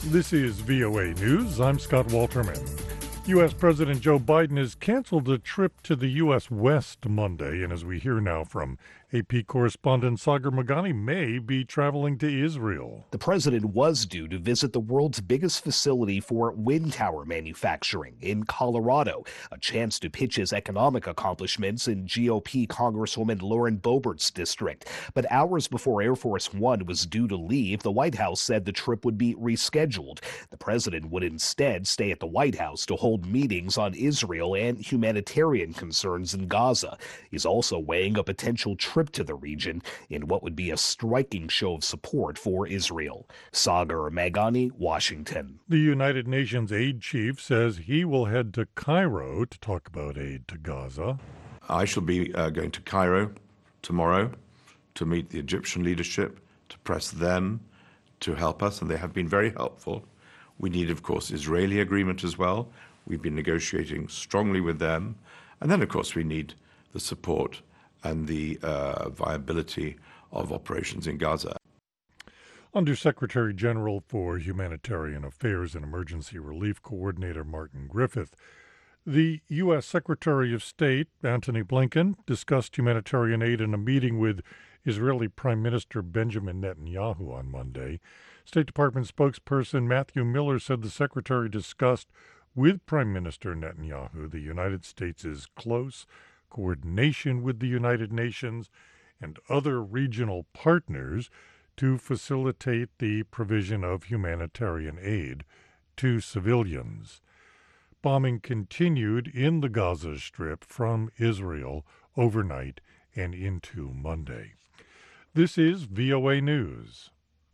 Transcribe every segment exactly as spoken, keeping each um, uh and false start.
This is V O A News. I'm Scott Walterman. U S. President Joe Biden has canceled a trip to the U S. West Monday, and as we hear now from A P correspondent Sagar Meghani, may be traveling to Israel. The president was due to visit the world's biggest facility for wind tower manufacturing in Colorado, a chance to pitch his economic accomplishments in G O P Congresswoman Lauren Boebert's district. But hours before Air Force One was due to leave, the White House said the trip would be rescheduled. The president would instead stay at the White House to hold meetings on Israel and humanitarian concerns in Gaza. He's also weighing a potential trip to the region in what would be a striking show of support for Israel. Sagar Meghani, Washington. The United Nations aid chief says he will head to Cairo to talk about aid to Gaza. I shall be uh, going to Cairo tomorrow to meet the Egyptian leadership, to press them to help us, and they have been very helpful. We need, of course, Israeli agreement as well. We've been negotiating strongly with them. And then, of course, we need the support and the uh, viability of operations in Gaza. Undersecretary General for Humanitarian Affairs and Emergency Relief Coordinator Martin Griffith. The U S. Secretary of State, Antony Blinken, discussed humanitarian aid in a meeting with Israeli Prime Minister Benjamin Netanyahu on Monday. State Department spokesperson Matthew Miller said the secretary discussed with Prime Minister Netanyahu the United States' close coordination with the United Nations and other regional partners to facilitate the provision of humanitarian aid to civilians. Bombing continued in the Gaza Strip from Israel overnight and into Monday. This is V O A News.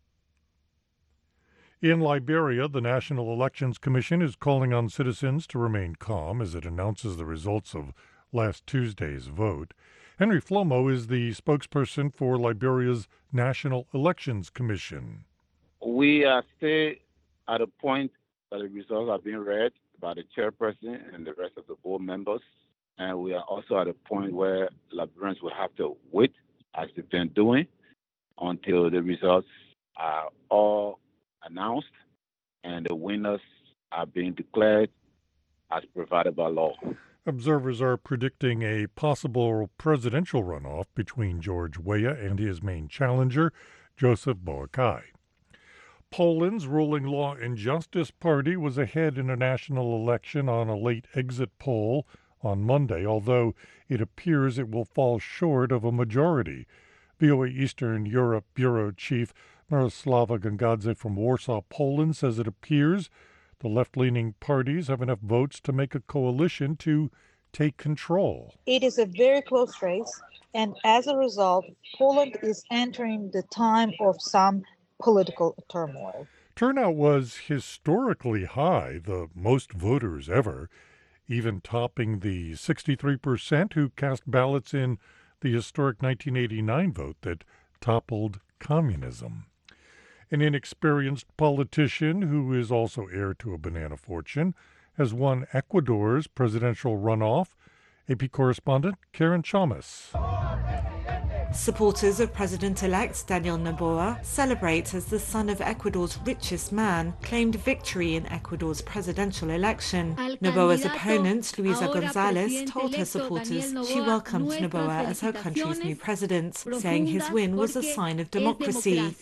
In Liberia, the National Elections Commission is calling on citizens to remain calm as it announces the results of last Tuesday's vote. Henry Flomo is the spokesperson for Liberia's National Elections Commission. We are still at a point that the results are being read by the chairperson and the rest of the board members. And we are also at a point where Liberians will have to wait, as they've been doing, until the results are all announced and the winners are being declared as provided by law. Observers are predicting a possible presidential runoff between George Weah and his main challenger, Joseph Boakai. Poland's ruling Law and Justice Party was ahead in a national election on a late exit poll on Monday, although it appears it will fall short of a majority. V O A Eastern Europe Bureau Chief Miroslava Gangadze from Warsaw, Poland, says it appears the left-leaning parties have enough votes to make a coalition to take control. It is a very close race, and as a result, Poland is entering the time of some political turmoil. Turnout was historically high, the most voters ever, even topping the sixty-three percent who cast ballots in the historic nineteen eighty-nine vote that toppled communism. An inexperienced politician who is also heir to a banana fortune has won Ecuador's presidential runoff. A P correspondent Karen Chamas. Supporters of President-elect Daniel Noboa celebrate as the son of Ecuador's richest man claimed victory in Ecuador's presidential election. Noboa's opponent, Luisa Gonzalez, told her supporters she welcomed Noboa as her country's new president, saying his win was a sign of democracy.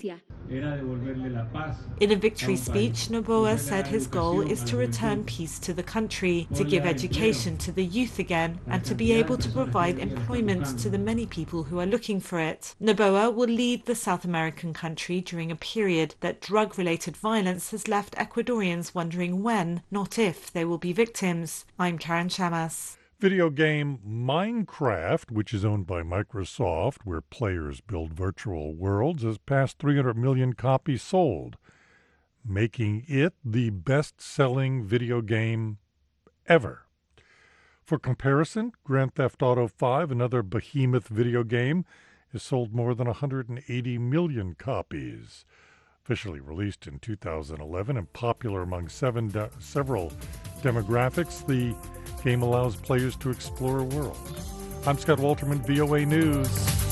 In a victory speech, Noboa said his goal is to return peace to the country, to give education to the youth again, and to be able to provide employment to the many people who are looking for it. Noboa will lead the South American country during a period that drug-related violence has left Ecuadorians wondering when, not if, they will be victims. I'm Karen Chamas. Video game Minecraft, which is owned by Microsoft, where players build virtual worlds, has passed three hundred million copies sold, making it the best-selling video game ever. For comparison, Grand Theft Auto five, another behemoth video game, has sold more than one hundred eighty million copies. Officially released in two thousand eleven and popular among seven de- several demographics, the game allows players to explore a world. I'm Scott Walterman, V O A News.